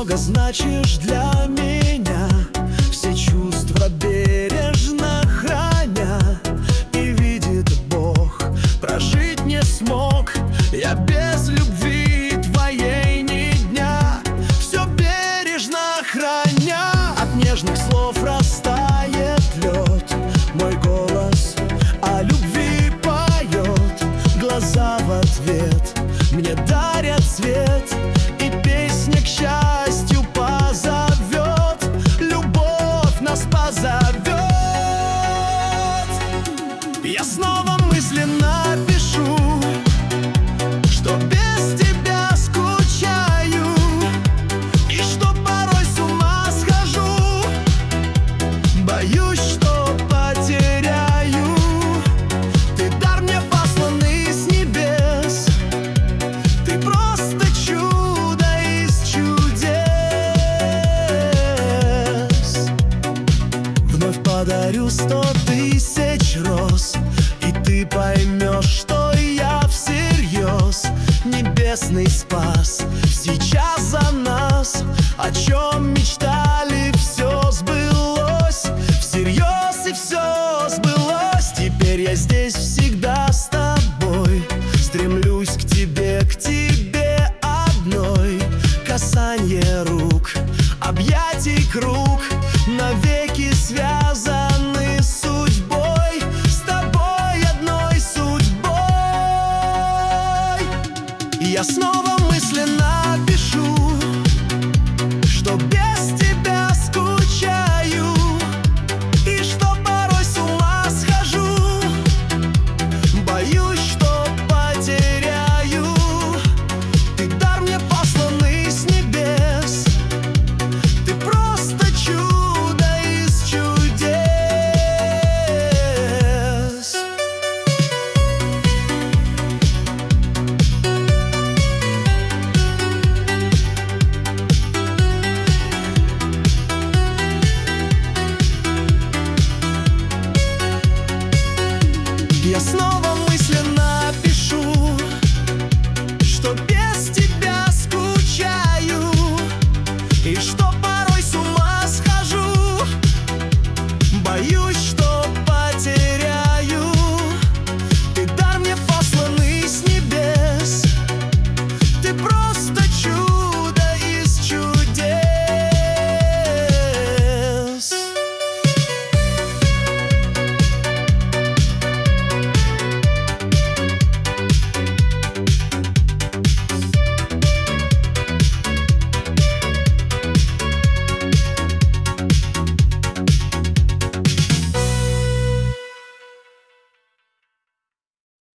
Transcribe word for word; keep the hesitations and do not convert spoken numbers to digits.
много значишь для меня, все чувства бережно храня. И видит Бог, прожить не смог я без любви твоей ни дня, все бережно храня. От нежных слов растает лед, мой голос о любви поет, глаза в ответ мне дарят свет, и песня к счастью позовет, любовь нас позовет. Я снова мысленно пишу, что без тебя скучаю, и что порой с ума схожу, боюсь, что потеряю. Ты дар мне посланный с небес, ты просто чудо из чудес. Вновь подарю сто тысяч роз, и ты поймешь, что я всерьез. Небесный спас сейчас за нас, о чем мечтали, все сбылось. Всерьез и все сбылось. Теперь я здесь всегда с тобой, стремлюсь к тебе, к тебе одной. Касанье рук, объятий круг, навеки связаны судьбой, с тобой одной судьбой. И я снова мысленно